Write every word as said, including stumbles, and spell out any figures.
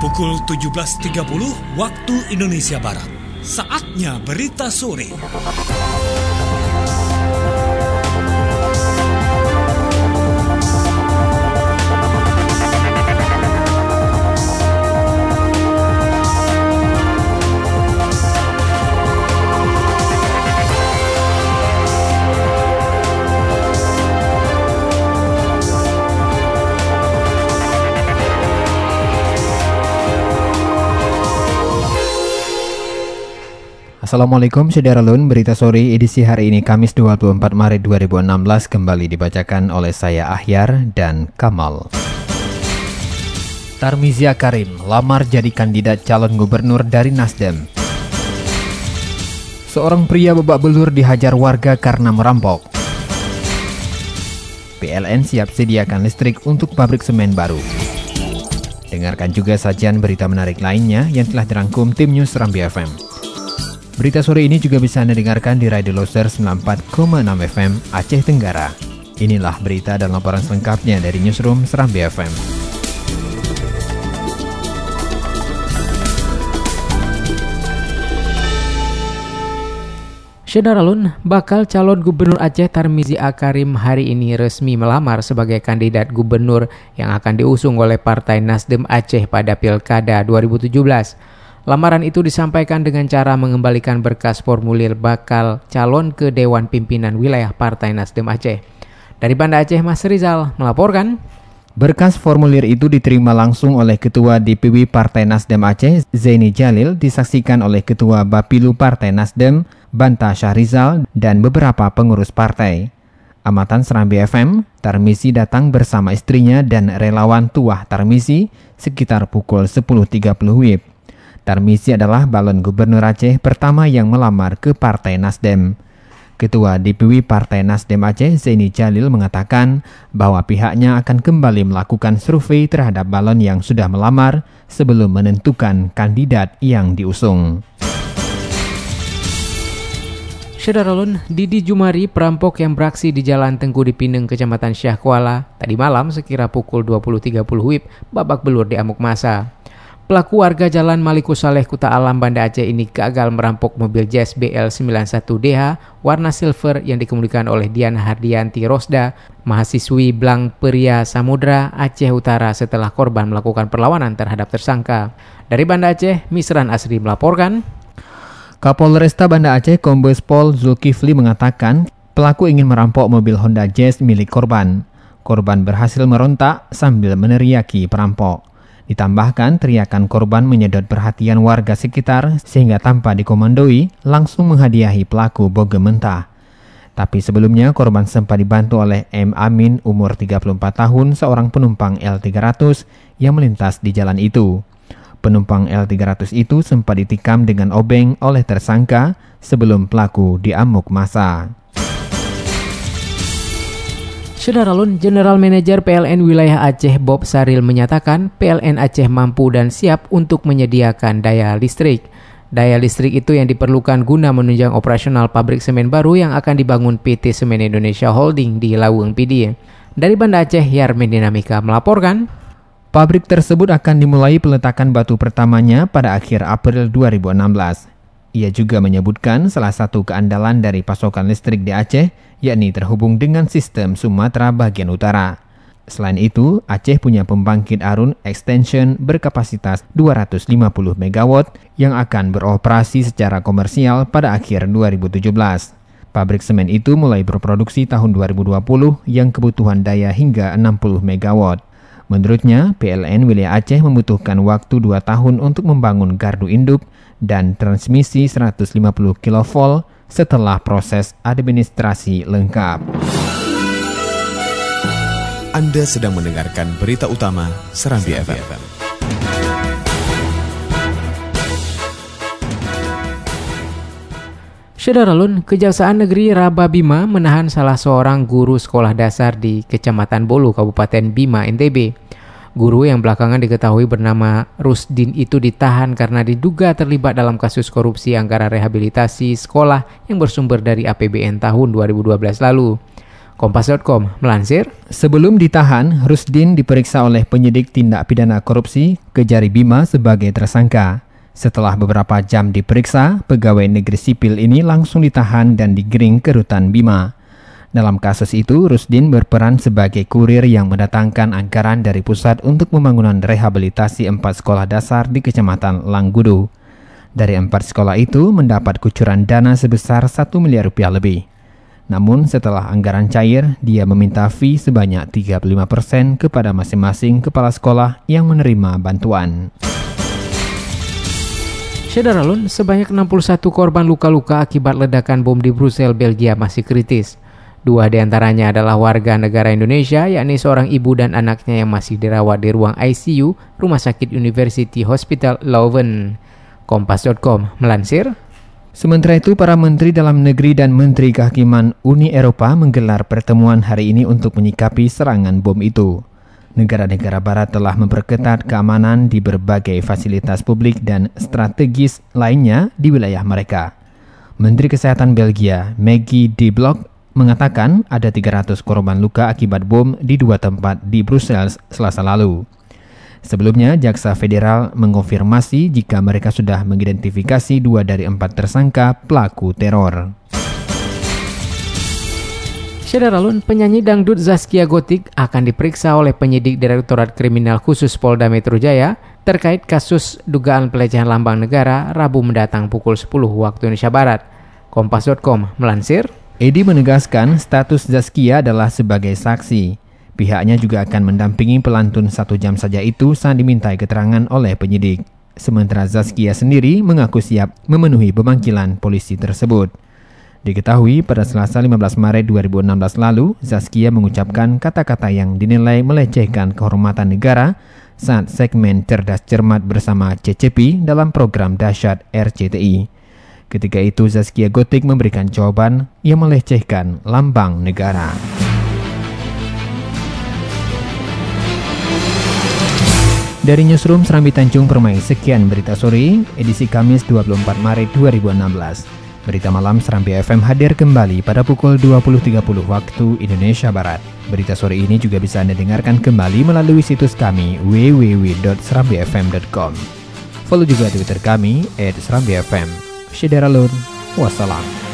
Pukul tujuh belas tiga puluh waktu Indonesia Barat. Saatnya berita sore. Assalamualaikum Syederalun, berita sore edisi hari ini Kamis dua puluh empat Maret dua ribu enam belas kembali dibacakan oleh saya Ahyar dan Kamal. Tarmizi Akarim lamar jadi kandidat calon gubernur dari Nasdem. Seorang pria babak belur dihajar warga karena merampok. P L N siap sediakan listrik untuk pabrik semen baru. Dengarkan juga sajian berita menarik lainnya yang telah dirangkum tim News Serambi F M. Berita sore ini juga bisa Anda dengarkan di Radio Loser sembilan puluh empat koma enam F M Aceh Tenggara. Inilah berita dan laporan selengkapnya dari Newsroom Serambi F M. Syederalun, bakal calon gubernur Aceh Tarmizi Akarim hari ini resmi melamar sebagai kandidat gubernur yang akan diusung oleh Partai Nasdem Aceh pada Pilkada dua ribu tujuh belas. Lamaran itu disampaikan dengan cara mengembalikan berkas formulir bakal calon ke Dewan Pimpinan Wilayah Partai Nasdem Aceh. Dari Banda Aceh, Mas Rizal melaporkan. Berkas formulir itu diterima langsung oleh Ketua D P W Partai Nasdem Aceh, Zaini Jalil, disaksikan oleh Ketua Bapilu Partai Nasdem, Banta Syahrizal, dan beberapa pengurus partai. Amatan Serambi F M, Tarmizi datang bersama istrinya dan relawan tuah Tarmizi sekitar pukul sepuluh tiga puluh W I B. Tarmizi adalah balon gubernur Aceh pertama yang melamar ke Partai Nasdem. Ketua D P W Partai Nasdem Aceh, Zaini Jalil, mengatakan bahwa pihaknya akan kembali melakukan survei terhadap balon yang sudah melamar sebelum menentukan kandidat yang diusung. Syederalun, Didi Jumari, perampok yang beraksi di Jalan Tengku Dipineng, Kecamatan Syah Kuala, tadi malam sekira pukul dua puluh tiga puluh W I B, babak belur di amuk massa. Pelaku warga Jalan Maliku Saleh, Kuta Alam, Banda Aceh ini gagal merampok mobil Jazz B L sembilan satu D H warna silver yang dikemudikan oleh Diana Hardianti Rosda, mahasiswi Blang Peria Samudra, Aceh Utara setelah korban melakukan perlawanan terhadap tersangka. Dari Banda Aceh, Misran Asri melaporkan. Kapolresta Banda Aceh Kombes Pol Zulkifli mengatakan pelaku ingin merampok mobil Honda Jazz milik korban. Korban berhasil merontak sambil meneriaki perampok. Ditambahkan, teriakan korban menyedot perhatian warga sekitar sehingga tanpa dikomandoi langsung menghadiahi pelaku boge mentah. Tapi sebelumnya korban sempat dibantu oleh M. Amin umur tiga puluh empat tahun, seorang penumpang L tiga ratus yang melintas di jalan itu. Penumpang L tiga ratus itu sempat ditikam dengan obeng oleh tersangka sebelum pelaku diamuk massa. Syederalun, General Manager P L N Wilayah Aceh Bob Saril menyatakan P L N Aceh mampu dan siap untuk menyediakan daya listrik. Daya listrik itu yang diperlukan guna menunjang operasional pabrik semen baru yang akan dibangun P T Semen Indonesia Holding di Laweng P D. Dari Banda Aceh, Yarmin Dinamika melaporkan. Pabrik tersebut akan dimulai peletakan batu pertamanya pada akhir April dua ribu enam belas. Ia juga menyebutkan salah satu keandalan dari pasokan listrik di Aceh, yakni terhubung dengan sistem Sumatera bagian utara. Selain itu, Aceh punya pembangkit arun extension berkapasitas dua ratus lima puluh megawatt yang akan beroperasi secara komersial pada akhir dua ribu tujuh belas. Pabrik semen itu mulai berproduksi tahun dua ribu dua puluh yang kebutuhan daya hingga enam puluh megawatt. Menurutnya, P L N Wilayah Aceh membutuhkan waktu dua tahun untuk membangun gardu induk dan transmisi seratus lima puluh kilovolt setelah proses administrasi lengkap. Anda sedang mendengarkan berita utama Serambi F M. Syederalun, Kejaksaan Negeri Raba Bima menahan salah seorang guru sekolah dasar di Kecamatan Bolu, Kabupaten Bima, N T B. Guru yang belakangan diketahui bernama Rusdin itu ditahan karena diduga terlibat dalam kasus korupsi anggaran rehabilitasi sekolah yang bersumber dari A P B N tahun dua ribu dua belas lalu. Kompas titik com melansir, sebelum ditahan, Rusdin diperiksa oleh penyidik tindak pidana korupsi Kejari Bima sebagai tersangka. Setelah beberapa jam diperiksa, pegawai negeri sipil ini langsung ditahan dan digiring ke rutan Bima. Dalam kasus itu, Rusdin berperan sebagai kurir yang mendatangkan anggaran dari pusat untuk pembangunan rehabilitasi empat sekolah dasar di Kecamatan Langgudu. Dari empat sekolah itu mendapat kucuran dana sebesar satu miliar rupiah lebih. Namun setelah anggaran cair, dia meminta fee sebanyak tiga puluh lima persen kepada masing-masing kepala sekolah yang menerima bantuan. Saudara Lun, sebanyak enam puluh satu korban luka-luka akibat ledakan bom di Brussels, Belgia masih kritis. Dua diantaranya adalah warga negara Indonesia, yakni seorang ibu dan anaknya yang masih dirawat di ruang I C U Rumah Sakit University Hospital Leuven. Kompas titik com melansir, sementara itu para menteri dalam negeri dan menteri kehakiman Uni Eropa menggelar pertemuan hari ini untuk menyikapi serangan bom itu. Negara-negara barat telah memperketat keamanan di berbagai fasilitas publik dan strategis lainnya di wilayah mereka. Menteri Kesehatan Belgia, Maggie de Blok, mengatakan ada tiga ratus korban luka akibat bom di dua tempat di Brussels Selasa lalu. Sebelumnya, Jaksa Federal mengonfirmasi jika mereka sudah mengidentifikasi dua dari empat tersangka pelaku teror. Saudara Lun, penyanyi dangdut Zaskia Gotik akan diperiksa oleh penyidik Direktorat Kriminal Khusus Polda Metro Jaya terkait kasus dugaan pelecehan lambang negara Rabu mendatang pukul sepuluh waktu Indonesia Barat. Kompas titik com melansir, Edi menegaskan status Zaskia adalah sebagai saksi. Pihaknya juga akan mendampingi pelantun satu jam saja itu saat dimintai keterangan oleh penyidik. Sementara Zaskia sendiri mengaku siap memenuhi pemanggilan polisi tersebut. Diketahui pada Selasa lima belas Maret dua ribu enam belas lalu, Zaskia mengucapkan kata-kata yang dinilai melecehkan kehormatan negara saat segmen Cerdas Cermat bersama C C P dalam program Dahsyat R C T I. Ketika itu Zaskia Gotik memberikan jawaban yang melecehkan lambang negara. Dari Newsroom Serambi Tanjung Permai, sekian berita sore, edisi Kamis dua puluh empat Maret dua ribu enam belas. Berita malam Serambi F M hadir kembali pada pukul dua puluh tiga puluh waktu Indonesia Barat. Berita sore ini juga bisa Anda dengarkan kembali melalui situs kami w w w dot serambi f m dot com. Follow juga Twitter kami et serambi f m. Syederalun, wassalam.